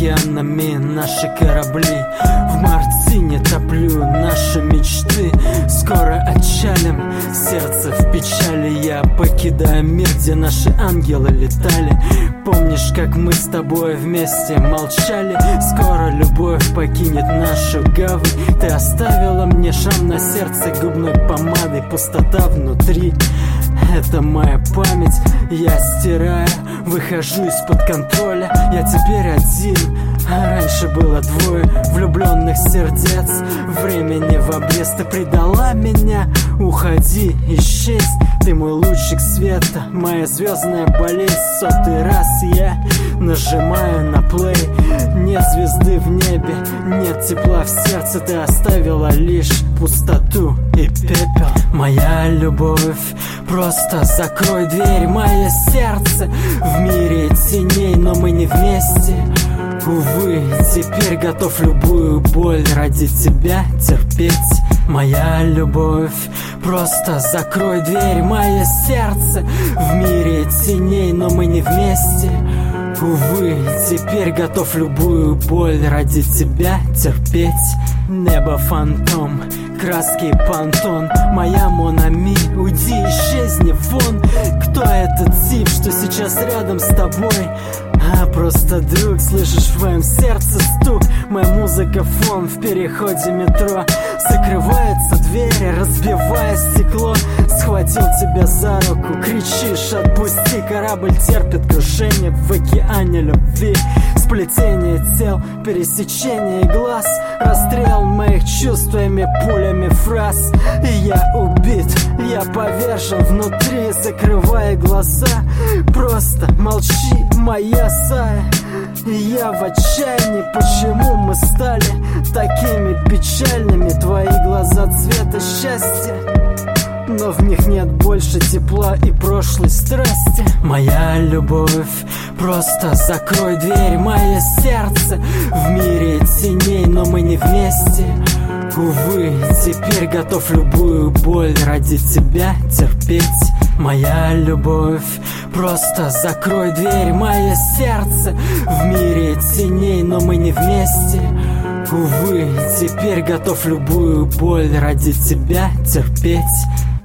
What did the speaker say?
океанами наши корабли. В мартине топлю наши мечты. Скоро отчалим, сердце в печали. Я покидаю мир, где наши ангелы летали. Помнишь, как мы с тобой вместе молчали? Скоро любовь покинет нашу гавань. Ты оставила мне шрам на сердце губной помадой. Пустота внутри — это моя память. Я стираю, выхожу из-под контроля. Я теперь один, а раньше было двое влюбленных сердец. Времени в обрез, ты предала меня. Уходи, исчезь, ты мой лучик света, моя звездная болезнь. Сотый раз я нажимаю на плей. Нет звезды в небе, нет тепла в сердце. Ты оставила лишь пустоту и пепел. Моя любовь, просто закрой дверь. Мое сердце в мире теней, но мы не вместе. Увы, теперь готов любую боль ради тебя терпеть. Моя любовь, просто закрой дверь. Мое сердце в мире теней, но мы не вместе. Увы, теперь готов любую боль ради тебя терпеть. Небо фантом, краски понтон. Моя Монами, уйди, исчезни вон. Кто этот тип, что сейчас рядом с тобой? А просто друг, слышишь в твоем сердце стук. Моя музыка фон в переходе метро. Закрываются двери, разбивая стекло. Схватил тебя за руку, кричишь отпусти. Корабль терпит крушение в океане любви. Сплетение тел, пересечение глаз. Расстрел моих чувствами, пулями фраз. И я убит, я повержен внутри. Закрывая глаза, просто молчи, моя Сая. И я в отчаянии, почему мы стали такими печальными. Твои глаза цвета счастья, но в них нет больше тепла и прошлой страсти. Моя любовь, просто закрой дверь. Мое сердце в мире теней, но мы не вместе. Увы, теперь готов любую боль ради тебя терпеть. Моя любовь, просто закрой дверь. Мое сердце в мире теней, но мы не вместе. Увы, теперь готов любую боль ради тебя терпеть.